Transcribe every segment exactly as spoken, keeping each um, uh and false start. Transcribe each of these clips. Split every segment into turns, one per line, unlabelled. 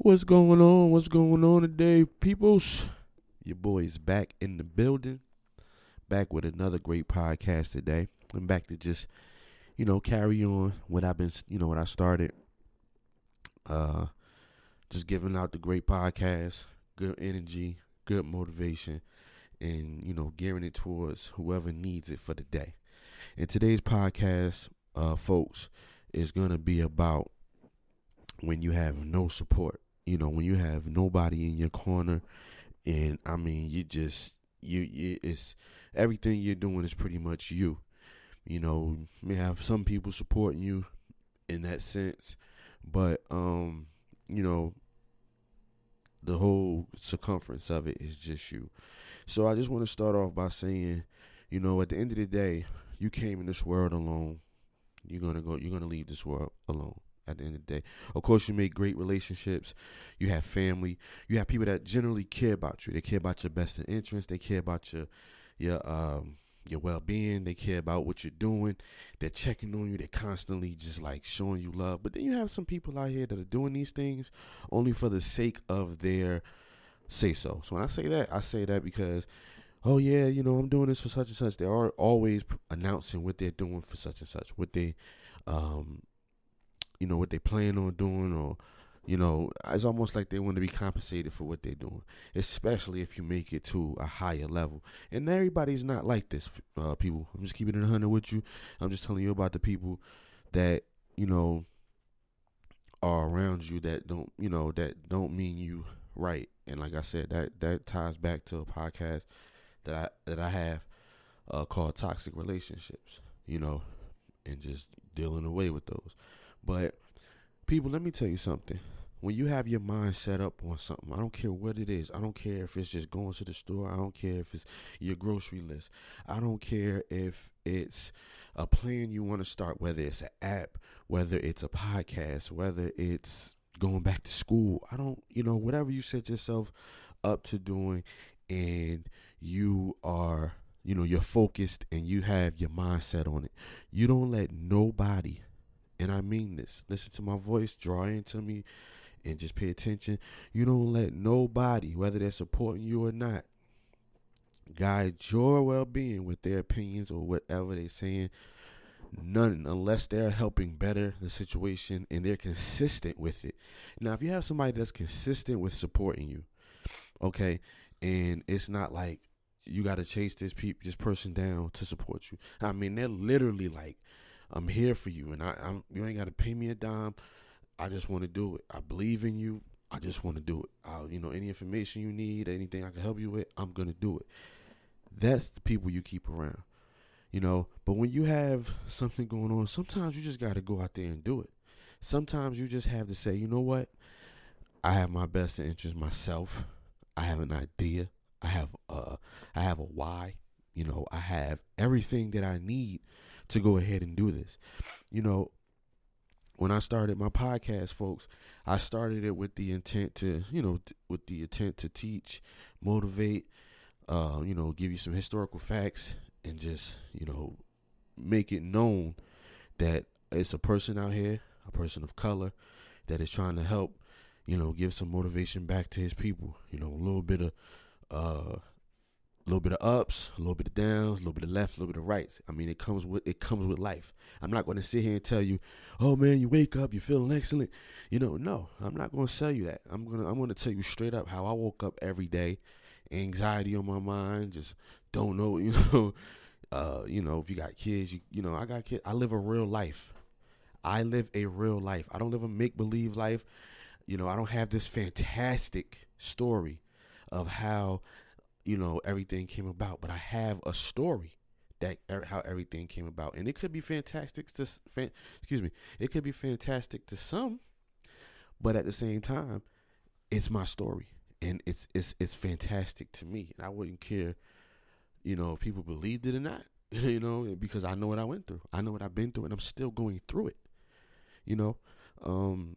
What's going on? What's going on today, peoples? Your boy's back in the building, back with another great podcast today. I'm back to just, you know, carry on what I've been, you know, what I started. Uh, just giving out the great podcast, good energy, good motivation, and, you know, gearing it towards whoever needs it for the day. And today's podcast, uh, folks, is going to be about when you have no support. You know, when you have nobody in your corner, and I mean, you just you, you it's everything you're doing is pretty much you. You know, you may have some people supporting you in that sense, but um, you know, the whole circumference of it is just you. So I just want to start off by saying, you know, at the end of the day, you came in this world alone. You're gonna go. You're gonna leave this world alone. At the end of the day, of course, you make great relationships. You have family. You have people that generally care about you. They care about your best interest. They care about your your um your well being. They care about what you're doing. They're checking on you. They're constantly just like showing you love. But then you have some people out here that are doing these things only for the sake of their say so. So when I say that, I say that because, oh yeah, you know, I'm doing this for such and such. They are always announcing what they're doing for such and such. What they um. you know, what they plan on doing, or, you know, it's almost like they want to be compensated for what they're doing, especially if you make it to a higher level. And everybody's not like this, uh, people. I'm just keeping it one hundred with you. I'm just telling you about the people that, you know, are around you that don't, you know, that don't mean you right. And like I said, that, that ties back to a podcast that I, that I have uh, called Toxic Relationships, you know, and just dealing away with those. But people, let me tell you something. When you have your mind set up on something, I don't care what it is. I don't care if it's just going to the store. I don't care if it's your grocery list. I don't care if it's a plan you want to start, whether it's an app, whether it's a podcast, whether it's going back to school. I don't, you know, whatever you set yourself up to doing, and you are, you know, you're focused and you have your mind set on it. You don't let nobody, and I mean this, listen to my voice, draw into me, and just pay attention. You don't let nobody, whether they're supporting you or not, guide your well-being with their opinions or whatever they're saying. None, unless they're helping better the situation and they're consistent with it. Now, if you have somebody that's consistent with supporting you, okay, and it's not like you got to chase this pe- this person down to support you. I mean, they're literally like, I'm here for you, and I, I'm, you ain't got to pay me a dime. I just want to do it. I believe in you. I just want to do it. I'll, you know, any information you need, anything I can help you with, I'm going to do it. That's the people you keep around, you know. But when you have something going on, sometimes you just got to go out there and do it. Sometimes you just have to say, you know what? I have my best interest myself. I have an idea. I have uh, I have a why. You know, I have everything that I need to go ahead and do this. You know, when I started my podcast, folks, I started it with the intent to, you know, t- with the intent to teach, motivate, uh, you know, give you some historical facts, and just, you know, make it known that it's a person out here, a person of color, that is trying to help, you know, give some motivation back to his people. You know, a little bit of, uh, a little bit of ups, a little bit of downs, a little bit of left, a little bit of rights. I mean, it comes with it comes with life. I'm not going to sit here and tell you, oh man, you wake up, you're feeling excellent. You know, no, I'm not going to sell you that. I'm gonna I'm gonna tell you straight up how I woke up every day, anxiety on my mind, just don't know, you know, uh, you know, if you got kids, you you know, I got kids. I live a real life. I live a real life. I don't live a make believe life. You know, I don't have this fantastic story of how, you know, everything came about, but I have a story that er, how everything came about, and it could be fantastic to, fan, excuse me, it could be fantastic to some, but at the same time, it's my story, and it's it's it's fantastic to me, and I wouldn't care, you know, if people believed it or not, you know, because I know what I went through, I know what I've been through, and I'm still going through it, you know, um,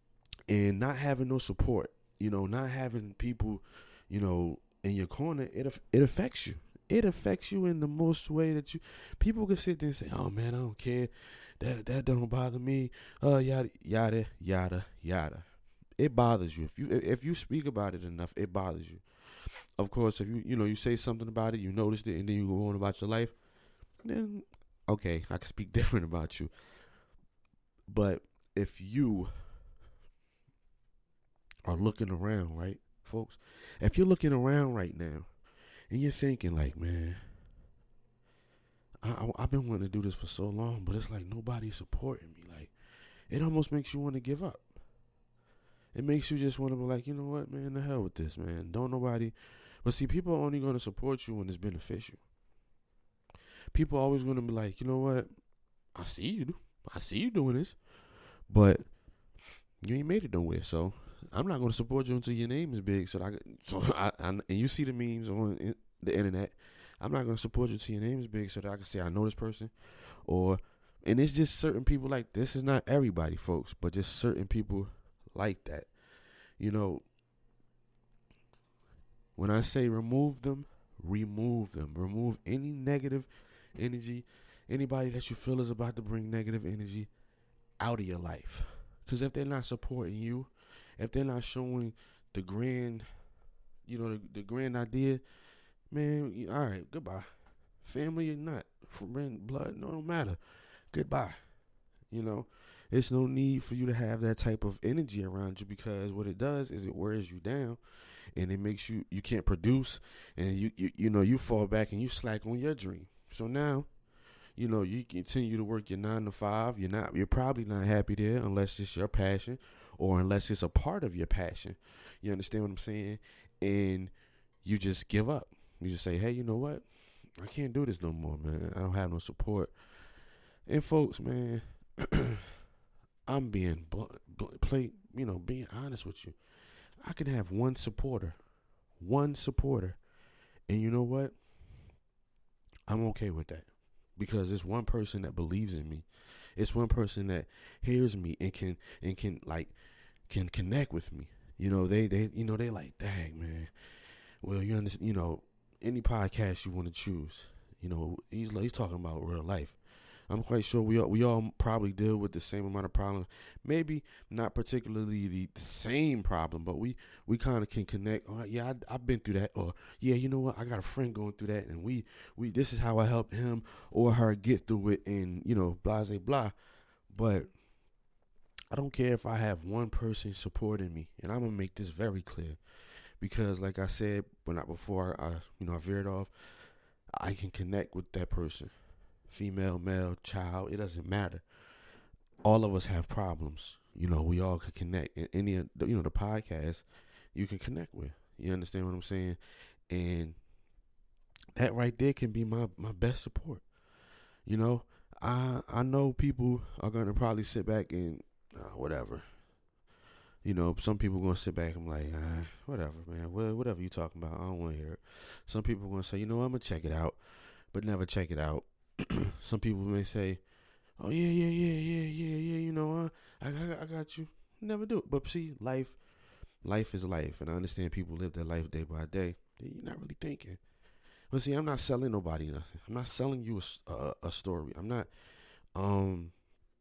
and not having no support, you know, not having people, you know, in your corner, it it affects you. It affects you in the most way that you, people can sit there and say, oh man, I don't care. That that don't bother me. Uh, yada, yada, yada, yada. it bothers you. If you if you speak about it enough, it bothers you. Of course, if you you know you say something about it, you noticed it, and then you go on about your life, then okay, I can speak different about you. But if you are looking around, right, folks? If you're looking around right now and you're thinking like, man, I, I, I've been wanting to do this for so long, but it's like nobody's supporting me. Like, it almost makes you want to give up. It makes you just want to be like, you know what, man, the hell with this, man. Don't nobody. But see, people are only going to support you when it's beneficial. People are always going to be like, you know what, I see you. I see you doing this, but you ain't made it nowhere. So I'm not going to support you until your name is big. So I, so I, I and you see the memes on the internet. I'm not going to support you until your name is big, so that I can say I know this person, or and it's just certain people like this. Is not everybody, folks, but just certain people like that. You know, when I say remove them, remove them. Remove any negative energy, anybody that you feel is about to bring negative energy out of your life. Because if they're not supporting you, if they're not showing the grand, you know, the, the grand idea, man, all right, goodbye. Family or not, friend, blood, no, don't matter. Goodbye. You know, it's no need for you to have that type of energy around you, because what it does is it wears you down, and it makes you, you can't produce, and you, you, you know, you fall back and you slack on your dream. So now, you know, you continue to work your nine to five. You're not, you're probably not happy there unless it's your passion, or unless it's a part of your passion. You understand what I'm saying? And you just give up. You just say, hey, you know what? I can't do this no more, man. I don't have no support. And folks, man, I'm being bl- bl- play, you know, being honest with you. I can have one supporter, one supporter, and you know what? I'm okay with that, because it's one person that believes in me. It's one person that hears me and can and can like can connect with me. You know, they they you know they like, dang, man. Well, you understand, you know, any podcast you want to choose. You know, he's he's talking about real life. I'm quite sure we all, we all probably deal with the same amount of problems. Maybe not particularly the, the same problem, but we, we kind of can connect. Oh, yeah, I, I've been through that. Or, yeah, you know what? I got a friend going through that, and we, we this is how I helped him or her get through it, and, you know, blah, blah, blah. But I don't care if I have one person supporting me, and I'm going to make this very clear. Because, like I said, when I, before I, you know, I veered off, I can connect with that person. Female, male, child, it doesn't matter. All of us have problems. You know, we all could connect. And any, you know, the podcast you can connect with. You understand what I'm saying? And that right there can be my, my best support. You know, I I know people are going to probably sit back and uh, whatever. You know, some people going to sit back and be like, ah, whatever, man. Well, whatever you talking about, I don't want to hear it. Some people are going to say, you know, I'm going to check it out, but never check it out. Some people may say, oh, yeah, yeah, yeah, yeah, yeah, yeah, you know, uh, I, I, I got you. Never do it. But see, life, life is life. And I understand people live their life day by day. You're not really thinking. But see, I'm not selling nobody nothing. I'm not selling you a, a, a story. I'm not, um,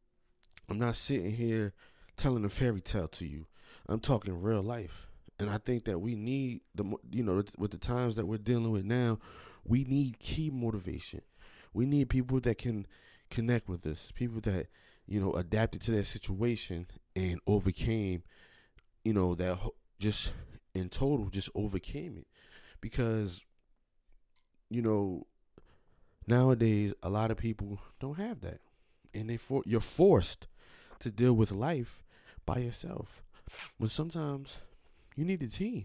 I'm not sitting here telling a fairy tale to you. I'm talking real life. And I think that we need, the you know, with the times that we're dealing with now, we need key motivation. We need people that can connect with us, people that, you know, adapted to that situation and overcame, you know, that just in total just overcame it. Because, you know, nowadays a lot of people don't have that. And they for, you're forced to deal with life by yourself. But sometimes you need a team.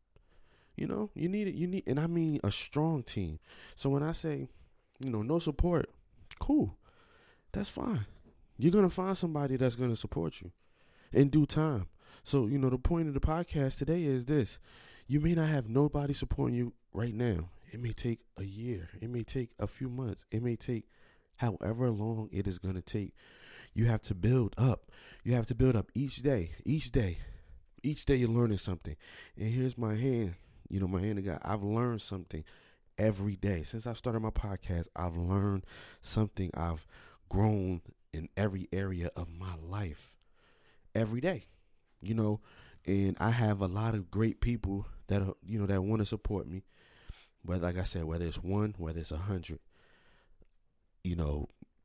You know, you need it. You need, and I mean a strong team. So when I say, you know, no support, cool, that's fine. You're gonna find somebody that's gonna support you in due time. So you know, the point of the podcast today is this: you may not have nobody supporting you right now. It may take a year. It may take a few months. It may take however long it is gonna take. You have to build up. You have to build up each day, each day, each day. You're learning something. And here's my hand. You know, my hand of God. I've learned something every day. Since I started my podcast, I've learned something. I've grown in every area of my life every day. You know, And I have a lot of great people that are, you know, that want to support me. But like I said, whether it's one, whether it's a hundred, you know,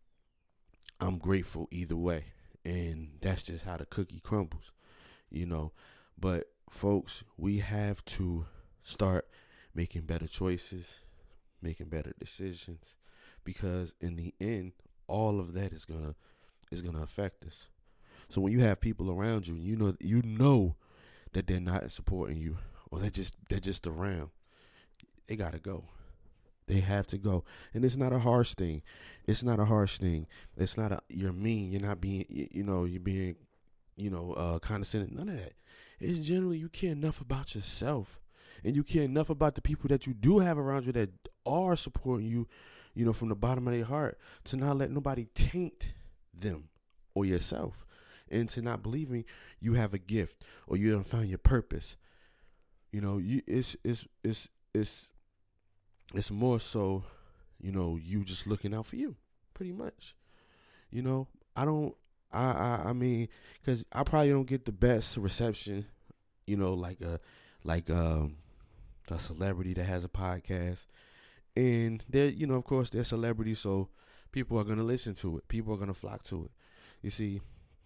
I'm grateful either way. And that's just how the cookie crumbles, you know. But folks, we have to start making better choices, making better decisions, because in the end, all of that is gonna is gonna affect us. So when you have people around you, you know you know that they're not supporting you, or they're just they're just around, they gotta go. They have to go. And it's not a harsh thing. It's not a harsh thing. It's not a, you're mean. You're not being, you, you know, you're being, you know, uh, condescending. None of that. It's generally you care enough about yourself. And you care enough about the people that you do have around you that are supporting you, you know, from the bottom of their heart, to not let nobody taint them or yourself. And to not believing you have a gift or you don't find your purpose. You know, you it's, it's, it's, it's, It's more so, you know, you just looking out for you, pretty much. You know, I don't, I, I, I mean, because I probably don't get the best reception, you know, like a, like um, a celebrity that has a podcast, and they're, you know, of course they're celebrities, so people are gonna listen to it, people are gonna flock to it, you see,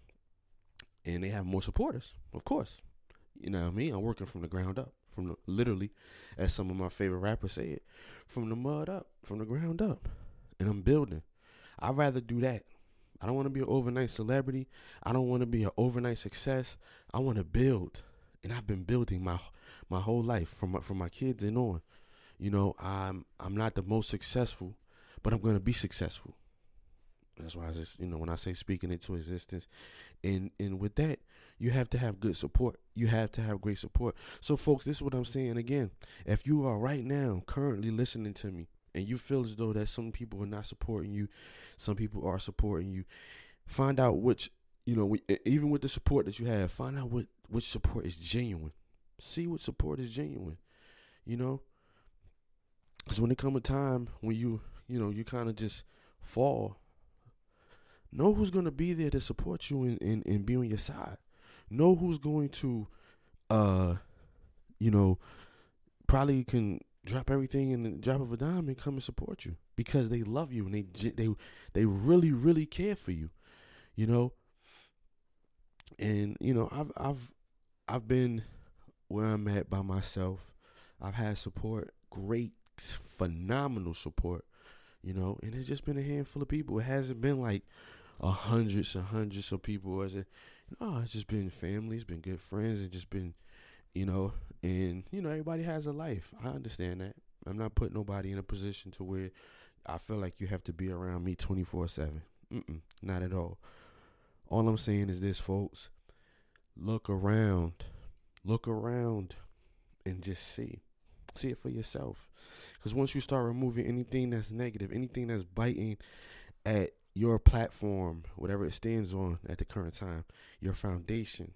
and they have more supporters, of course. You know what I mean? I'm working from the ground up, from the, literally, as some of my favorite rappers say it, from the mud up, from the ground up, and I'm building. I'd rather do that. I don't want to be an overnight celebrity. I don't want to be an overnight success. I want to build, and I've been building my my whole life from my, from my kids and on. You know, I'm I'm not the most successful, but I'm gonna be successful. That's why I just, you know, when I say speaking into existence, and and with that, you have to have good support. You have to have great support. So, folks, this is what I'm saying again. If you are right now currently listening to me, and you feel as though that some people are not supporting you, some people are supporting you, find out which, you know, even with the support that you have, find out what which support is genuine. See what support is genuine. You know, because when it comes a time when you, you know, you kind of just fall. Know who's going to be there to support you and, and, and be on your side. Know who's going to, uh, you know, probably can drop everything in the drop of a dime and come and support you because they love you and they they they really really care for you, you know. And you know, I've I've I've been where I'm at by myself. I've had support, great, phenomenal support, you know, and it's just been a handful of people. It hasn't been like a hundreds and hundreds of people. As it, no, it's just been family, it's been good friends, and just been, you know, and you know, everybody has a life. I understand that. I'm not putting nobody in a position to where I feel like you have to be around me twenty-four seven. Mm-mm, not at all. All I'm saying is this, folks. Look around. Look around and just see. See it for yourself. Because once you start removing anything that's negative, anything that's biting at your platform, whatever it stands on at the current time, your foundation,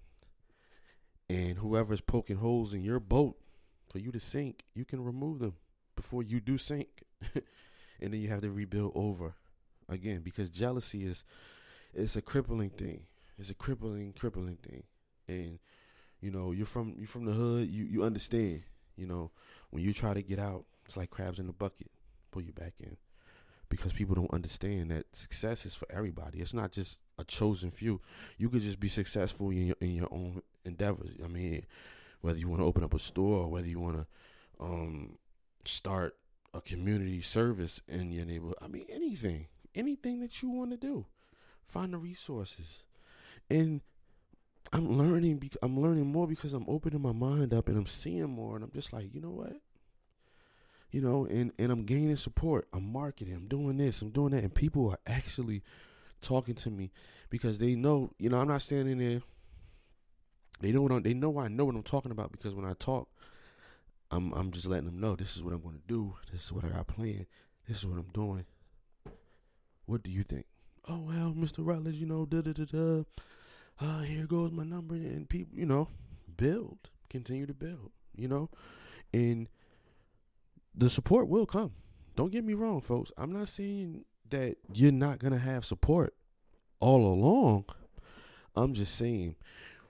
and whoever's poking holes in your boat for you to sink, you can remove them before you do sink. And then you have to rebuild over again, because jealousy is it's a crippling thing. It's a crippling, crippling thing. And you know, you're from you're from the hood, you, you understand, you know, when you try to get out, it's like crabs in the bucket, pull you back in. Because people don't understand that success is for everybody. It's not just a chosen few. You could just be successful in your in your own endeavors. I mean, whether you want to open up a store or whether you want to um, start a community service in your neighborhood. I mean, anything, anything that you want to do, find the resources. And I'm learning. Bec- I'm learning more because I'm opening my mind up and I'm seeing more. And I'm just like, you know what? You know, and, and I'm gaining support. I'm marketing. I'm doing this. I'm doing that. And people are actually talking to me because they know, you know, I'm not standing there. They know what I'm, they know I know what I'm talking about because when I talk, I'm I'm just letting them know this is what I'm going to do. This is what I got planned. This is what I'm doing. What do you think? Oh, well, Mister Rutledge, you know, da da da da. Uh, here goes my number. And people, you know, build. Continue to build, you know. And the support will come. Don't get me wrong, folks. I'm not saying that you're not going to have support all along. I'm just saying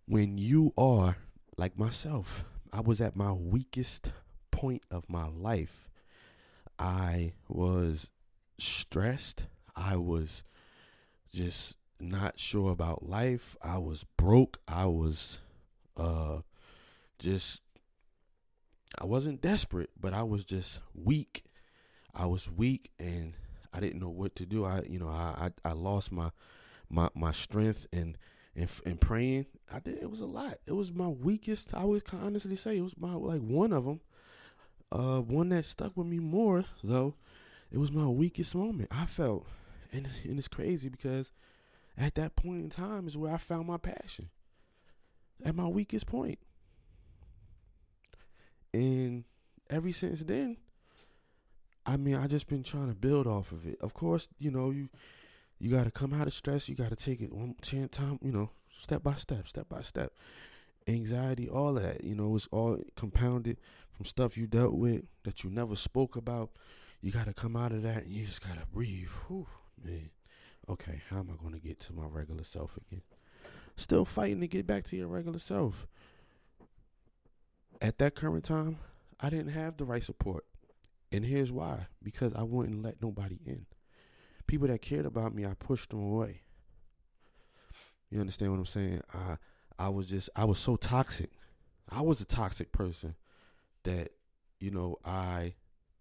when you are like myself, I was at my weakest point of my life. I was stressed. I was just not sure about life. I was broke. I was uh just I wasn't desperate, but I was just weak. I was weak and I didn't know what to do. I you know, I I, I lost my my my strength and and and praying. I did it was a lot. It was my weakest. I would honestly say it was my like one of them. Uh one that stuck with me more though. It was my weakest moment. I felt and and it's crazy because at that point in time is where I found my passion. At my weakest point. And ever since then, I mean, I just been trying to build off of it. Of course, you know, you you got to come out of stress. You got to take it one chance time, you know, step by step, step by step. Anxiety, all of that, you know, it's all compounded from stuff you dealt with that you never spoke about. You got to come out of that and you just got to breathe. Whew, man. Okay, how am I going to get to my regular self again? Still fighting to get back to your regular self. At that current time, I didn't have the right support. And here's why. Because I wouldn't let nobody in. People that cared about me, I pushed them away. You understand what I'm saying? I I was just, I was so toxic. I was a toxic person that, you know, I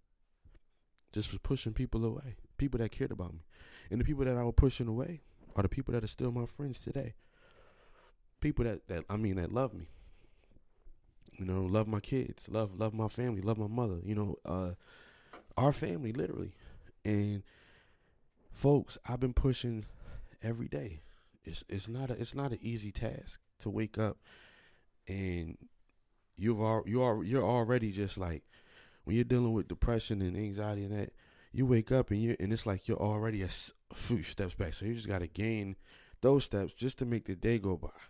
just was pushing people away. People that cared about me. And the people that I was pushing away are the people that are still my friends today. People that, that I mean, that love me. You know, love my kids, love love my family, love my mother, you know, uh, our family, literally. And folks, I've been pushing every day. It's it's not a it's not an easy task to wake up and you've al- you are you're already just like when you're dealing with depression and anxiety and that, you wake up and you and it's like you're already a few steps back. So you just got to gain those steps just to make the day go by.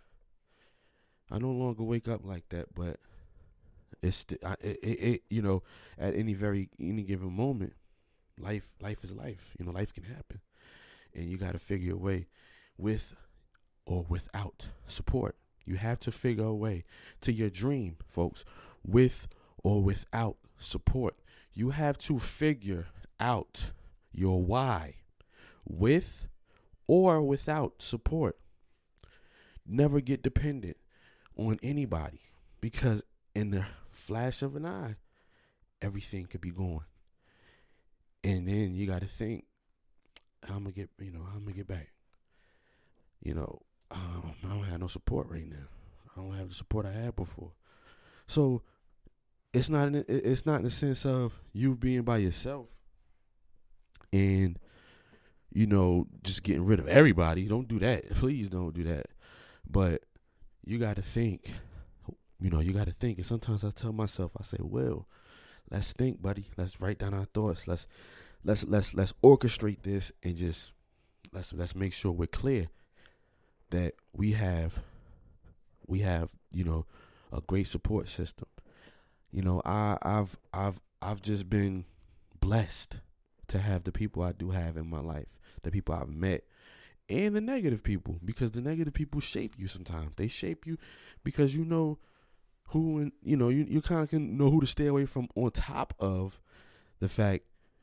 I no longer wake up like that, but it's it, it, it you know, at any very any given moment, life life is life. You know, life can happen, and you got to figure a way, with or without support. You have to figure a way to your dream, folks, with or without support. You have to figure out your why, with or without support. Never get dependent on anybody, because in the flash of an eye, everything could be gone. And then you got to think, I'm gonna get, you know, I'm gonna get back. You know, um, I don't have no support right now. I don't have the support I had before. So it's not, in, it's not in the sense of you being by yourself and, you know, just getting rid of everybody. Don't do that. Please don't do that. But you got to think. You know, you got to think. And sometimes I tell myself, I say, well, let's think, buddy. Let's write down our thoughts. Let's let's let's let's orchestrate this and just let's let's make sure we're clear that we have we have, you know, a great support system. You know, I I've I've I've just been blessed to have the people I do have in my life, the people I've met, and the negative people, because the negative people shape you sometimes. They shape you because you know who, and you know, you, you kind of can know who to stay away from, on top of the fact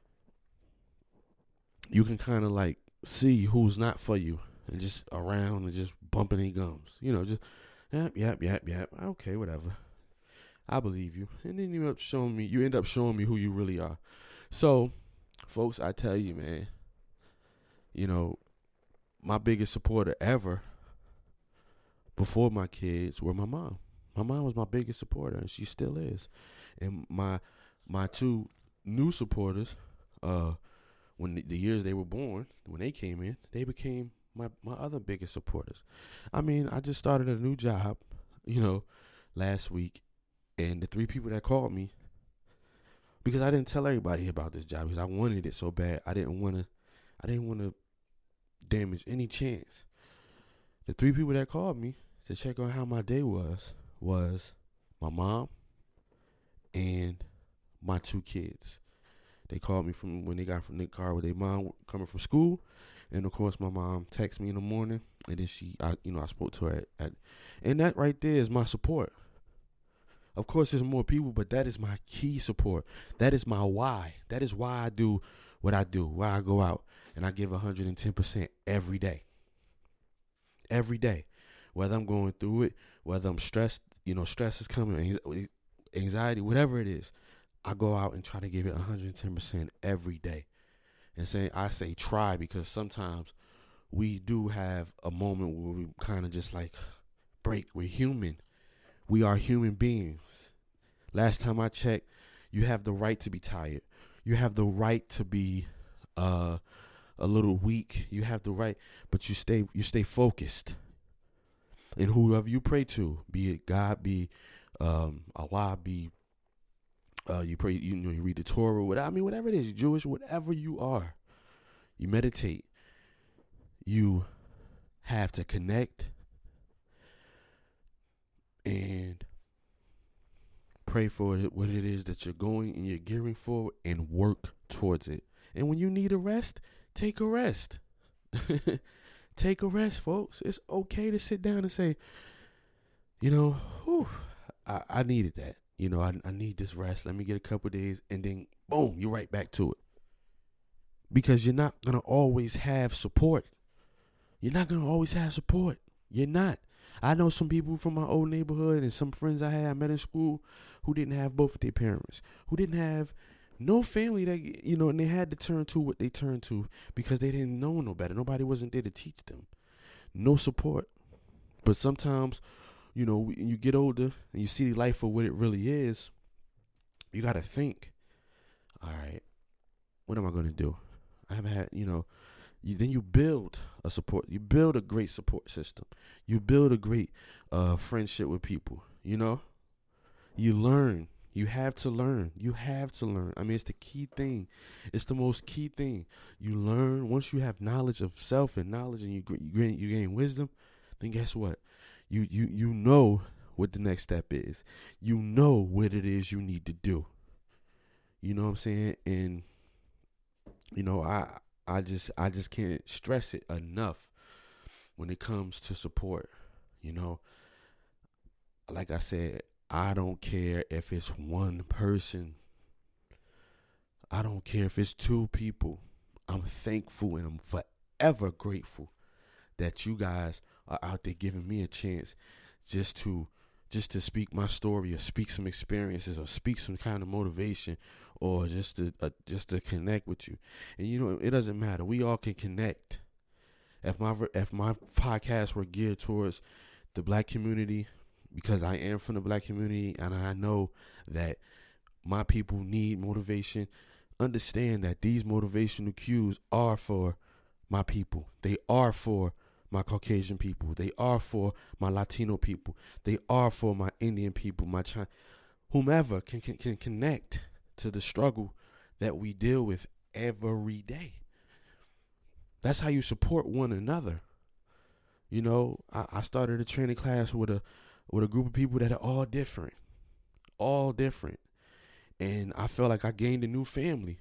you can kind of like see who's not for you and just around and just bumping their gums. You know, just, yep, yep, yep, yep. Okay, whatever. I believe you. And then you end up showing me, you end up showing me who you really are. So, folks, I tell you, man, you know, my biggest supporter ever before my kids were my mom. My mom was my biggest supporter, and she still is. And my my two new supporters, uh, when the, the years they were born, when they came in, they became my, my other biggest supporters. I mean, I just started a new job, you know, last week, and the three people that called me, because I didn't tell everybody about this job because I wanted it so bad. I didn't want to, I didn't want to damage any chance. The three people that called me to check on how my day was was my mom and my two kids. They called me from when they got from the car with their mom coming from school, And of course, my mom texts me in the morning, and then she, I, you know, I spoke to her at, at, and that right there is my support. Of course, there's more people, but that is my key support. That is my why. That is why I do what I do, why I go out and I give one hundred ten percent every day. Every day. Whether I'm going through it, whether I'm stressed, you know, stress is coming, anxiety, whatever it is, I go out and try to give it one hundred ten percent every day. And say, I say try because sometimes we do have a moment where we kind of just like break. We're human. We are human beings. Last time I checked, you have the right to be tired. You have the right to be uh, a little weak. You have the right, but you stay you stay focused. And whoever you pray to, be it God, be um, Allah, be uh, you pray, you know, you read the Torah, whatever, I mean, whatever it is, Jewish, whatever you are, you meditate. You have to connect and pray for it, what it is that you're going and you're gearing for, and work towards it. And when you need a rest, take a rest. Take a rest, folks. It's okay to sit down and say, you know, whew, I, I needed that. You know, I, I need this rest. Let me get a couple of days, and then boom, you're right back to it. Because you're not going to always have support. You're not going to always have support. You're not. I know some people from my old neighborhood and some friends I had I met in school who didn't have both of their parents, who didn't have no family that, you know, and they had to turn to what they turned to because they didn't know no better. Nobody wasn't there to teach them. No support. But sometimes, you know, when you get older and you see life for what it really is, you got to think, all right, what am I going to do? I haven't had, you know, You, then you build a support. You build a great support system. You build a great uh, friendship with people. You know, you learn. You have to learn. You have to learn. I mean, it's the key thing. It's the most key thing. You learn once you have knowledge of self and knowledge, and you you gain, you gain wisdom. Then guess what? You you you know what the next step is. You know what it is you need to do. You know what I'm saying? And you know, I. I just I just can't stress it enough when it comes to support. You know, like I said, I don't care if it's one person. I don't care if it's two people. I'm thankful and I'm forever grateful that you guys are out there giving me a chance just to just to speak my story or speak some experiences or speak some kind of motivation or just to uh, just to connect with you. And you know, it doesn't matter. We all can connect. If my if my podcasts were geared towards the black community, because I am from the black community and I know that my people need motivation, understand that these motivational cues are for my people. They are for my Caucasian people. They are for my Latino people. They are for my Indian people, my China, whomever can, can, can connect to the struggle that we deal with every day. That's how you support one another. You know, I, I started a training class with a with a group of people that are all different, all different. And I felt like I gained a new family.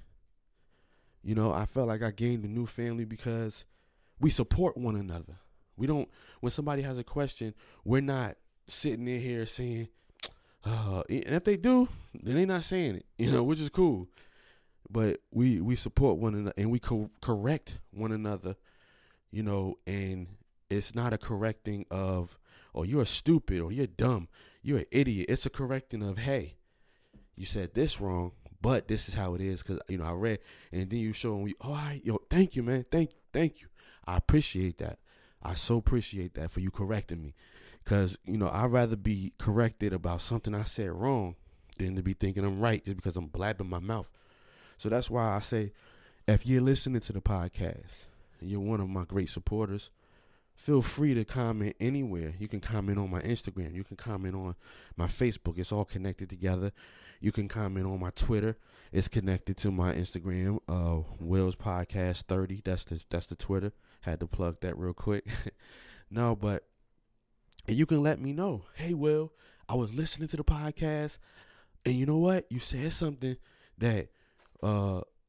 You know, I felt like I gained a new family because we support one another. We don't, when somebody has a question, we're not sitting in here saying, uh, and if they do, then they're not saying it, you know, which is cool. But we, we support one another and we co- correct one another, you know, and it's not a correcting of, oh, you're stupid or you're dumb, you're an idiot. It's a correcting of, hey, you said this wrong, but this is how it is. Cause you know, I read, and then you show me, oh, I, yo, thank you, man. Thank, thank you. I appreciate that. I so appreciate that for you correcting me. Cause you know, I'd rather be corrected about something I said wrong than to be thinking I'm right just because I'm blabbing my mouth. So that's why I say, if you're listening to the podcast and you're one of my great supporters, feel free to comment anywhere. You can comment on my Instagram. You can comment on my Facebook. It's all connected together. You can comment on my Twitter. It's connected to my Instagram, uh, Will's Podcast thirty. That's the that's the Twitter. Had to plug that real quick. No, but and you can let me know. Hey, Will, I was listening to the podcast, and you know what? You said something that uh,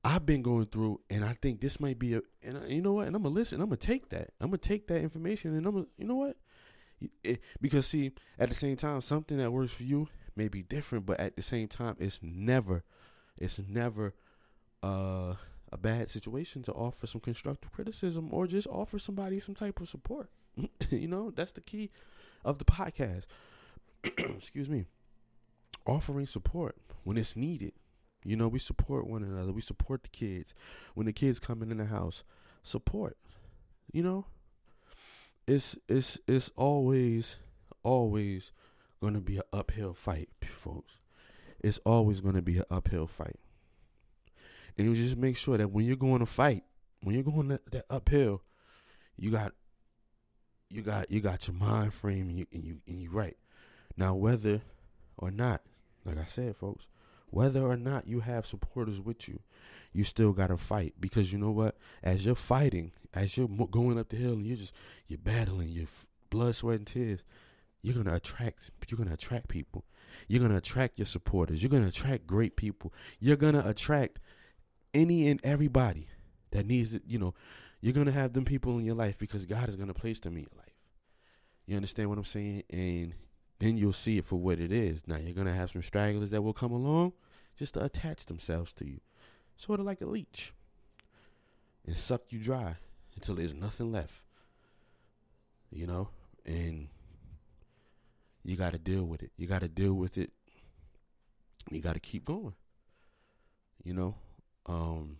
I've been going through, and I think this might be a, and I, you know what? And I'm gonna listen. I'm gonna take that. I'm gonna take that information, and I'm gonna, you know what? It, because see, at the same time, something that works for you may be different, but at the same time, it's never, it's never, uh, a bad situation to offer some constructive criticism or just offer somebody some type of support. You know, that's the key of the podcast. Excuse me. Offering support when it's needed. You know, we support one another. We support the kids. When the kids coming in the house, support. You know, it's it's it's always always going to be an uphill fight, folks. It's always going to be an uphill fight. And you just make sure that when you're going to fight, when you're going that, that uphill, you got you got you got your mind frame and you and you and you right. Now, whether or not, like I said, folks, whether or not you have supporters with you, you still got to fight, because you know what? As you're fighting, as you're going up the hill and you're just, you're battling, your blood, sweat, and tears, you're going to attract, you're going to attract people. You're going to attract your supporters. You're going to attract great people. You're going to attract any and everybody that needs it. You know, you're going to have them people in your life because God is going to place them in your life. You understand what I'm saying? And then you'll see it for what it is. Now, you're going to have some stragglers that will come along just to attach themselves to you, sort of like a leech, and suck you dry until there's nothing left, you know, and you got to deal with it. You got to deal with it. You got to keep going, you know. Um,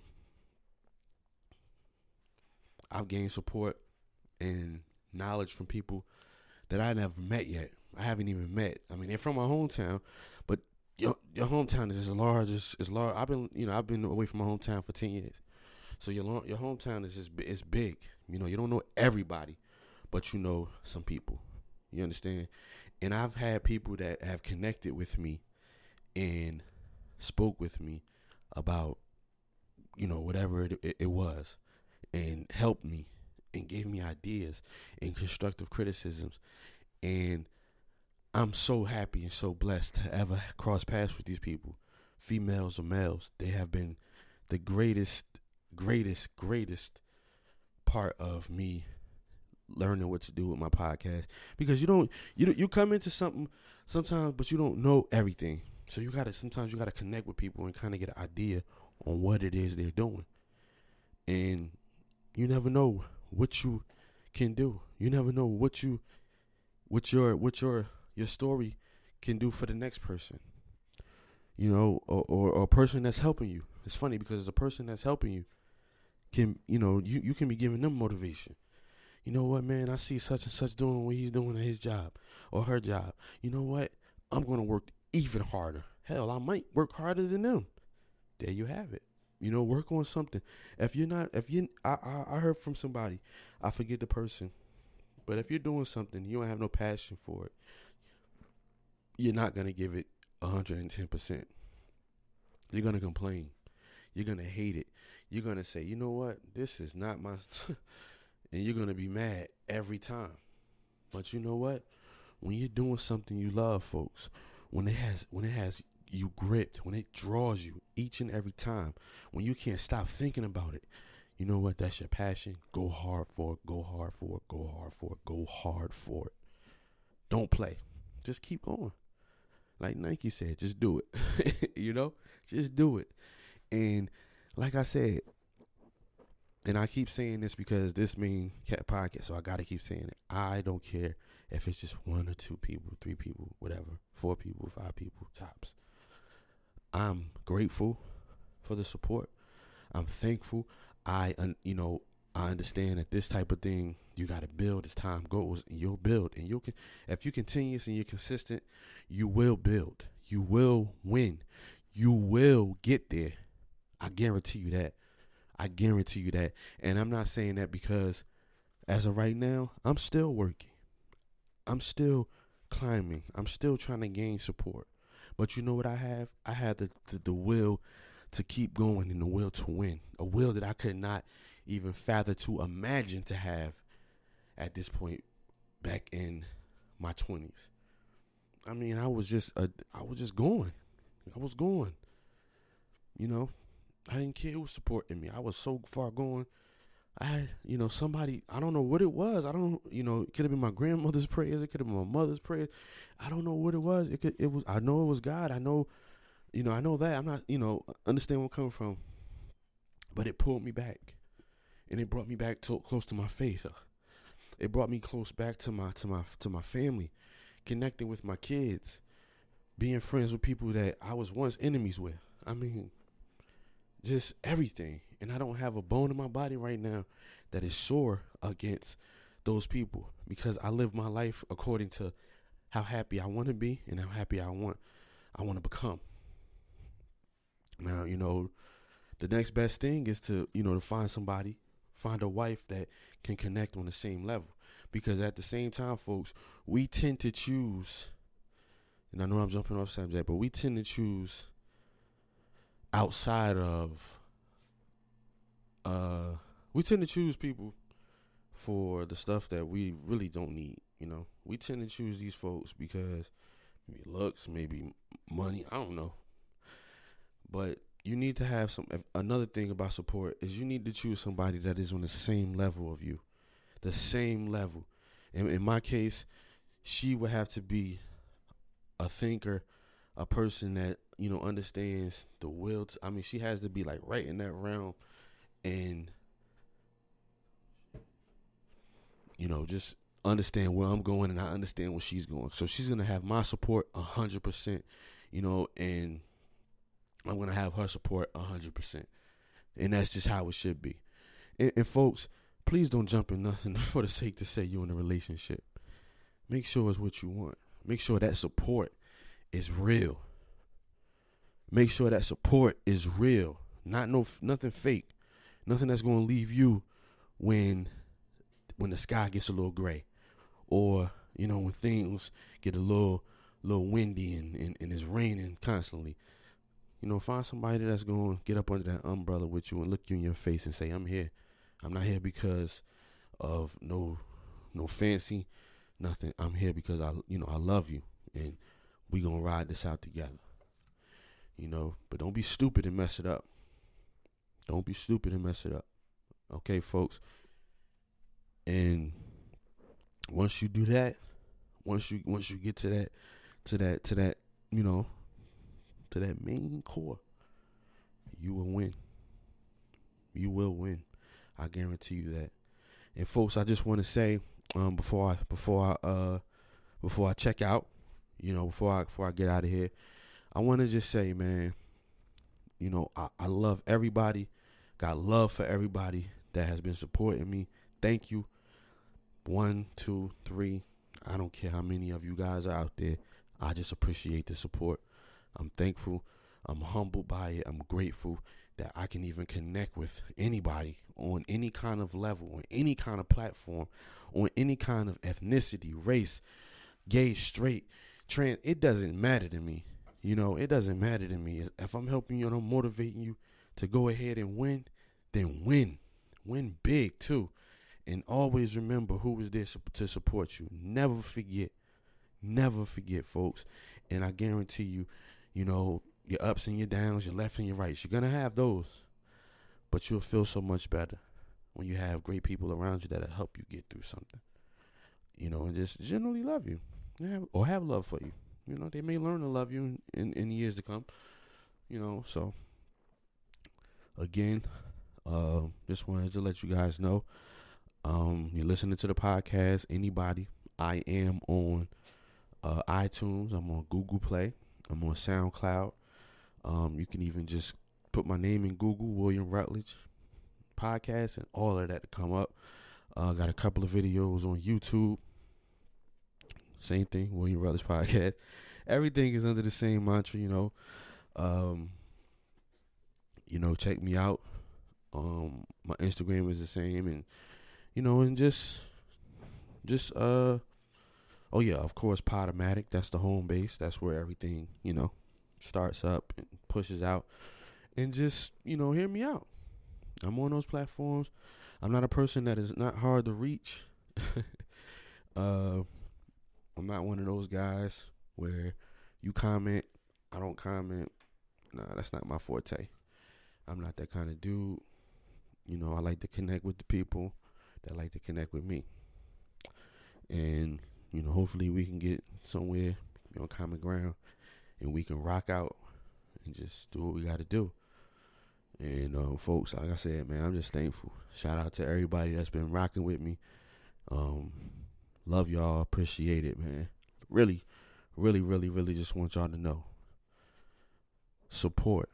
I've gained support and knowledge from people that I never met yet. I haven't even met. I mean, they're from my hometown, but your your hometown is as large as as large. I've been, you know, I've been away from my hometown for ten years, so your your hometown is just it's big. You know, you don't know everybody, but you know some people. You understand? And I've had people that have connected with me and spoke with me about, you know, whatever it, it, it was, and helped me and gave me ideas and constructive criticisms, and I'm so happy and so blessed to ever cross paths with these people, females or males. They have been the greatest, greatest, greatest part of me learning what to do with my podcast. Because you don't, you you come into something sometimes, but you don't know everything. So you gotta sometimes you gotta connect with people and kind of get an idea on what it is they're doing. And you never know what you can do. You never know what you, what your, what your your story can do for the next person, you know, or, or, or a person that's helping you. It's funny because a person that's helping you can, you know, you, you can be giving them motivation. You know what, man, I see such and such doing what he's doing at his job or her job. You know what? I'm going to work even harder. Hell, I might work harder than them. There you have it. You know, work on something. If you're not, if you, I, I, I heard from somebody, I forget the person, but if you're doing something, you don't have no passion for it, you're not going to give it one hundred ten percent. You're going to complain. You're going to hate it. You're going to say, you know what? This is not my... and you're going to be mad every time. But you know what? When you're doing something you love, folks, when it has when it has you gripped, when it draws you each and every time, when you can't stop thinking about it, you know what? That's your passion. Go hard for it. Go hard for it. Go hard for it. Go hard for it. Don't play. Just keep going. Like Nike said, just do it. You know, just do it. And like I said, and I keep saying this because this main cat podcast, so I got to keep saying it. I don't care if it's just one or two people, three people, whatever, four people, five people, tops. I'm grateful for the support. I'm thankful. I, you know, I understand that this type of thing, you got to build as time goes, and you'll build. And you can, if you're continuous and you're consistent, you will build. You will win. You will get there. I guarantee you that. I guarantee you that. And I'm not saying that because as of right now, I'm still working. I'm still climbing. I'm still trying to gain support. But you know what I have? I have the, the, the will to keep going and the will to win. A will that I could not even fathom to imagine to have at this point back in my twenties. I mean, I was just a, I was just going. I was going. You know, I didn't care who was supporting me. I was so far gone. I had, you know, somebody, I don't know what it was. I don't, you know, it could have been my grandmother's prayers. It could have been my mother's prayers. I don't know what it was. It could, it was, I know it was God. I know, you know, I know that. I'm not, you know, understand where I'm coming from. But it pulled me back. And it brought me back to close to my faith. It brought me close back to my, to my, to my family, connecting with my kids, being friends with people that I was once enemies with. I mean, just everything. And I don't have a bone in my body right now that is sore against those people, because I live my life according to how happy I want to be and how happy I want I want to become. Now, you know, the next best thing is to, you know, to find somebody, find a wife that can connect on the same level. Because at the same time, folks, we tend to choose, and I know I'm jumping off subject, but we tend to choose outside of Uh, we tend to choose people for the stuff that we really don't need. You know, we tend to choose these folks because maybe looks, maybe money. I don't know. But you need to have some. Another thing about support is you need to choose somebody that is on the same level of you, the same level. And in my case, she would have to be a thinker, a person that, you know, understands the will. To, I mean, she has to be like right in that realm. And, you know, just understand where I'm going, and I understand where she's going. So she's going to have my support one hundred percent, you know, and I'm going to have her support one hundred percent. And that's just how it should be. And, and folks, please don't jump in nothing for the sake to say you're in a relationship. Make sure it's what you want. Make sure that support is real. Make sure that support is real. Not no nothing fake. Nothing that's going to leave you when when the sky gets a little gray, or, you know, when things get a little little windy and, and, and it's raining constantly. You know, find somebody that's going to get up under that umbrella with you and look you in your face and say, I'm here. I'm not here because of no no fancy, nothing. I'm here because I, you know, I love you, and we going to ride this out together. You know, but don't be stupid and mess it up. Don't be stupid and mess it up. Okay, folks? And once you do that, once you once you get to that to that to that, you know, to that main core, you will win. You will win. I guarantee you that. And folks, I just want to say, um, before I before I uh before I check out, you know, before I before I get out of here, I want to just say, man, you know, I, I love everybody. Got love for everybody that has been supporting me. Thank you. One, two, three. I don't care how many of you guys are out there. I just appreciate the support. I'm thankful. I'm humbled by it. I'm grateful that I can even connect with anybody on any kind of level, on any kind of platform, on any kind of ethnicity, race, gay, straight, trans. It doesn't matter to me. You know, it doesn't matter to me. If I'm helping you and I'm motivating you to go ahead and win, then win. Win big, too. And always remember who was there to support you. Never forget. Never forget, folks. And I guarantee you, you know, your ups and your downs, your left and your rights, you're going to have those. But you'll feel so much better when you have great people around you that'll help you get through something. You know, and just generally love you. Or have love for you. You know, they may learn to love you in, in, in years to come. You know, so again, uh, just wanted to let you guys know, um, you're listening to the podcast, anybody, I am on uh, iTunes, I'm on Google Play, I'm on SoundCloud. Um, you can even just put my name in Google, William Rutledge Podcast, and all of that to come up. Uh, got a couple of videos on YouTube. Same thing, William Rutledge Podcast. Everything is under the same mantra, you know. Um, you know, check me out. Um, my Instagram is the same, and you know, and just, just uh, oh yeah, of course, Podomatic. That's the home base. That's where everything, you know, starts up and pushes out. And just, you know, hear me out. I'm on those platforms. I'm not a person that is not hard to reach. uh, I'm not one of those guys where you comment, I don't comment. Nah, that's not my forte. I'm not that kind of dude. You know, I like to connect with the people that like to connect with me. And, you know, hopefully we can get somewhere, you know, common ground, and we can rock out and just do what we got to do. And, um, folks, like I said, man, I'm just thankful. Shout out to everybody that's been rocking with me. Um, love y'all. Appreciate it, man. Really, really, really, really just want y'all to know. Support.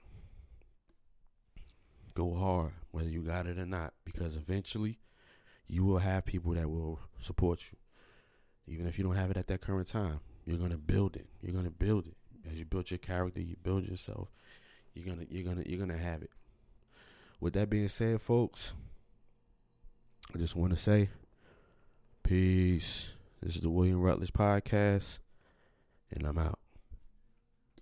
Go hard, whether you got it or not, because eventually you will have people that will support you. Even if you don't have it at that current time, you're gonna build it. You're gonna build it. As you build your character, you build yourself. You're gonna, you're gonna, you're gonna have it. With that being said, folks, I just want to say, peace. This is the William Rutledge Podcast, and I'm out.